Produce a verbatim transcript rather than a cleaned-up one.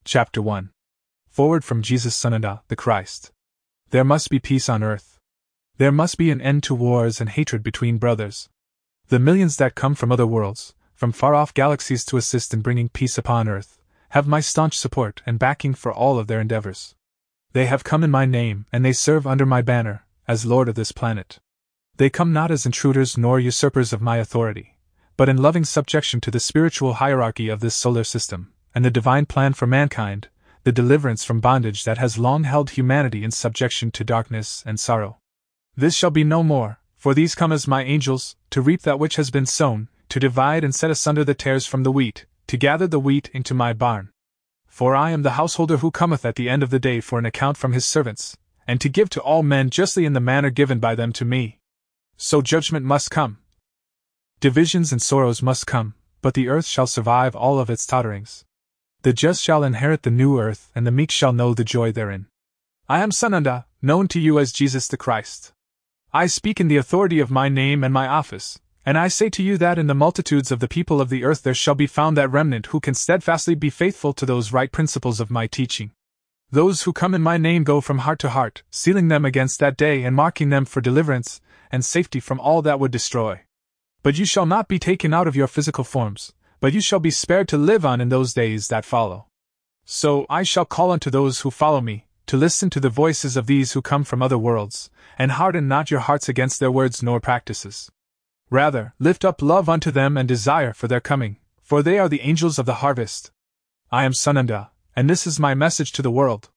Chapter one. Forward from Jesus Sananda, the Christ. There must be peace on earth. There must be an end to wars and hatred between brothers. The millions that come from other worlds, from far-off galaxies to assist in bringing peace upon earth, have my staunch support and backing for all of their endeavors. They have come in my name, and they serve under my banner, as Lord of this planet. They come not as intruders nor usurpers of my authority, but in loving subjection to the spiritual hierarchy of this solar system, and the divine plan for mankind, the deliverance from bondage that has long held humanity in subjection to darkness and sorrow. This shall be no more, for these come as my angels, to reap that which has been sown, to divide and set asunder the tares from the wheat, to gather the wheat into my barn. For I am the householder who cometh at the end of the day for an account from his servants, and to give to all men justly in the manner given by them to me. So judgment must come. Divisions and sorrows must come, but the earth shall survive all of its totterings. The just shall inherit the new earth, and the meek shall know the joy therein. I am Sananda, known to you as Jesus the Christ. I speak in the authority of my name and my office, and I say to you that in the multitudes of the people of the earth there shall be found that remnant who can steadfastly be faithful to those right principles of my teaching. Those who come in my name go from heart to heart, sealing them against that day and marking them for deliverance and safety from all that would destroy. But you shall not be taken out of your physical forms, but you shall be spared to live on in those days that follow. So I shall call unto those who follow me, to listen to the voices of these who come from other worlds, and harden not your hearts against their words nor practices. Rather, lift up love unto them and desire for their coming, for they are the angels of the harvest. I am Sananda, and this is my message to the world.